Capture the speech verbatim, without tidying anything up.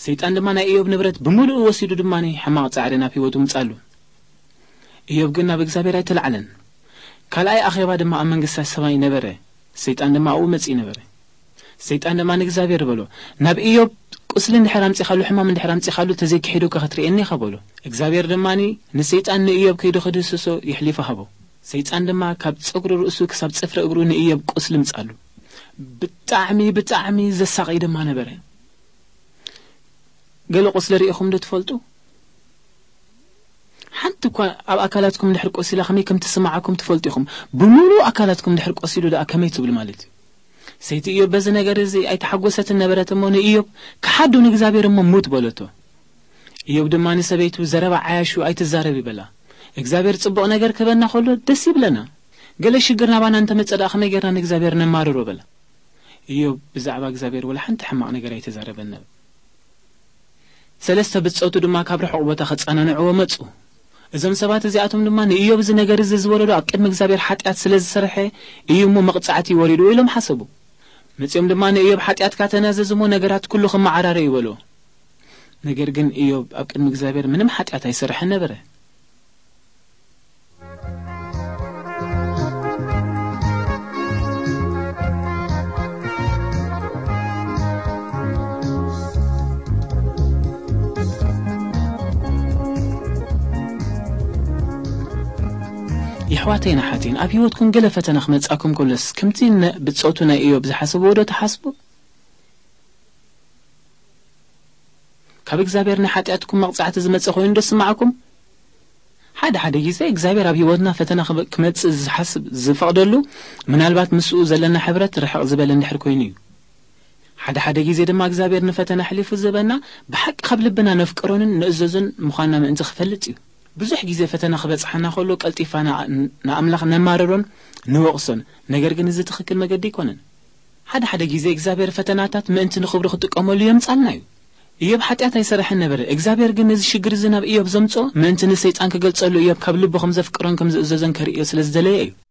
ሰይጣን ድማ ናይ ኢዮብ ንብረት ብምሉእ ወሲዱ ድማኒ ሕማቕ ጻዕሪ ናብ ህይወቱ ምጻሉ ኢዮብ ግን ናብ እግዚአብሔር ኣይተላዓለን ካልኣይ ኣኼባ ድማ ኣብ መንግስቲ ሰማይ ነበረ ሰይጣን ድማ ኣብኡ መጽኢ ነበረ ሰይጣን ድማ ንእግዚአብሔር በሎ ናብ ኢዮብ ቁስሊ እንድሕር ኣምጺኻሉ ሕማም እንድሕር ኣምጺኻሉ ተዘይክሒዱ ከኽትርእየኒ ኸበሎ እግዚአብሔር ድማኒ ንሰይጣን ንኢዮብ ከይዱ ኸድስሶ ይሕሊፉ ሃቦ ሰይጣን ድማ ካብ ጸጉሪ ርእሱ ክሳብ ጽፍሪ እግሩ ንኢዮብ ቁስሊ ምጻሉ ብጣዕሚ ብጣዕሚ ዘሳቀይ ድማ ነበረ ገለ ቁስሊ ርኢኹም ዶ ትፈልጡ ሓንቲ እኳ ኣብ ኣካላትኩም እንድሕር ቆሲላ ከመይ ከም ትስማዓኩም ትፈልጡ ኢኹም ብምሉእ ኣካላትኩም እንድሕር ቆሲሉ ዳ ከመይ ትብል ማለት እዩ ሰይቲ ኢዮብ በዚ ነገር እዚ ኣይተሓጎሰትን ነበረት እሞ ንኢዮብ ክሓዱ ንእግዚአብሔር እሞ ሞት በለቶ ኢዮብ ድማ ንሰበይቱ ዘረባ ዓያሹ ኣይትዛረብ ይበላ እግዚአብሔር ጽቡቕ ነገር ከበና ኸሎ ደስ ይብለና ገለ ሽግር ናባና እንተ መጸዳ ከመይ ጌርና ንእግዚአብሔር ነማርሮ በላ ኢዮብ ብዛዕባ እግዚአብሔር ወላ ሓንቲ ሕማቕ ነገር ኣይተዛረበን ነበር ሰለስተ ብጾቱ ድማ ካብ ርሑቕ ቦታ ኸጸናንዕዎ መጹ እዞም ሰባት እዚኣቶም ድማ ንኢዮብ እዚ ነገር እዚ ዝወለዶ ኣብ ቅድሚ እግዚአብሔር ኃጢአት ስለ ዝሰርሐ እዩ እሞ መቕጻዕቲ ይወሪዱ ኢሎም ሓሰቡ መጺኦም ድማ ንኢዮብ ኃጢአት ካተናዘዝሞ ነገራት ኩሉ ኸመዓራረ ይበሎ ነገር ግን ኢዮብ ኣብ ቅድሚ እግዚአብሔር ምንም ኃጢአት ኣይሰርሐን ነበረ يحواتينا حاتين أبي ودكم قل فتنا خمساكم كلس كمتين بتصوتنا إيوب زحسبوا ولا تحسبوا كابك زابيرنا حاتياتكم مقطعات زمت أخوين دس معكم حدا حدا يزاي إجزابير أبي ودنا فتنا خمس زحسب زفقدلو من البات مسؤول زلنا حبرت رح زبل نحركوينيو حدا حدا يزيد ما إجزابير نفتنا حليف الزبنا بحق قبل بنا نفكرون نأززن مخانا من أنت خفلتيو ብዙሕ ግዜ ፈተና ኸበጽሐና ኸሎ ቀልጢፋና ንኣምላኽ ነማረሮን ንወቕሶን ነገር ግን እዚ ትኽክል መገዲ ይኮነን ሓደ ሓደ ግዜ እግዚአብሔር ፈተናታት ምእንቲ ንኽብሪ ክጥቀመሉ የምጻልና እዩ ኢዮብ ኃጢአት ኣይሰርሐን ነበረ እግዚአብሔር ግን እዚ ሽግር እዚ ናብ ኢዮብ ዘምጾ ምእንቲ ንሰይጣን ክገልጸሉ ኢዮብ ካብ ልቡ ከም ዘፍቅሮን ከም ዝእዘዘን ከርእዮ ስለ ዝደለየ እዩ